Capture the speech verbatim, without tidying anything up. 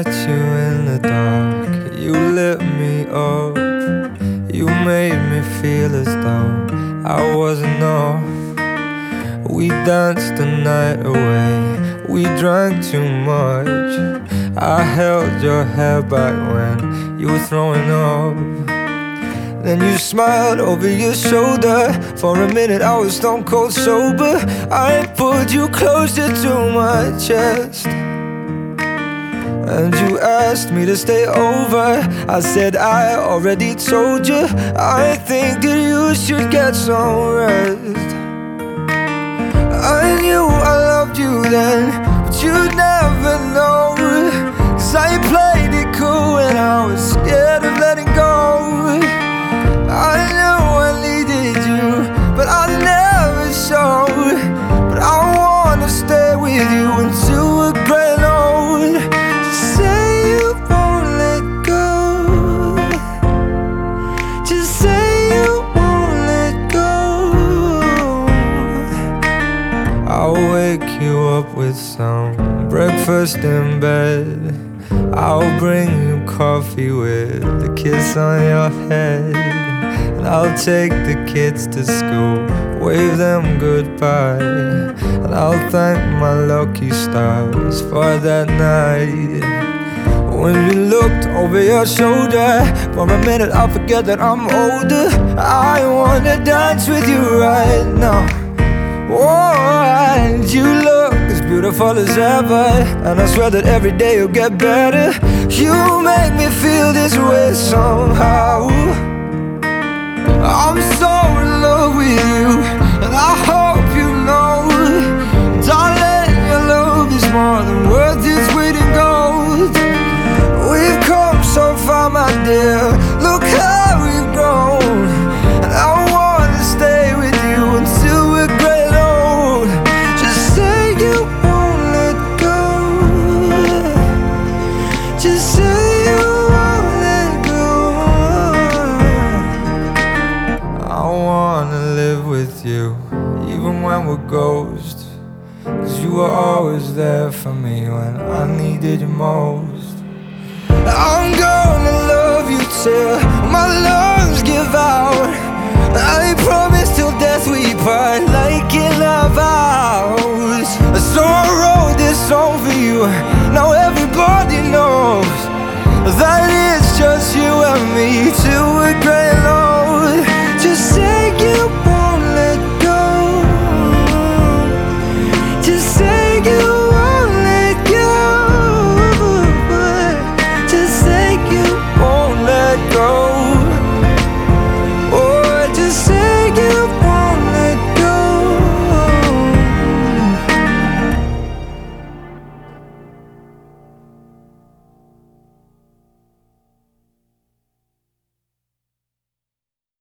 met you in the dark, you lit me up. You made me feel as though I wasn't off. We danced the night away, we drank too much. I held your hair back when you were throwing up. Then you smiled over your shoulder. For a minute I was stone cold sober. I pulled you closer to my chest, and you asked me to stay over. I said I already told you, I think that you should get some rest. I knew I loved you then, but you'd never know, 'cause I played it cool and I was scared of letting go. I knew I needed you, but I never showed. But I wanna stay with you until we're growing old. Just say you won't let go. Just say you won't let go. I'll wake you up with some breakfast in bed. I'll bring you coffee with a kiss on your head. And I'll take the kids to school, wave them goodbye. And I'll thank my lucky stars for that night. When you looked over your shoulder, for a minute I forget that I'm older. I wanna dance with you right now. Oh, and you look as beautiful as ever, and I swear that every day you'll get better. You make me feel this way somehow. I'm so in love with you, and I hope you know, darling, your love is more than worth its weight in gold. We've come so far, my dear, look how we've grown. And I wanna stay with you until we're great old. Just say you won't let go. Just say you won't let go. I wanna live with you, even when we're ghosts, 'cause you were always there for me when I needed you most. I'm gonna love you till my love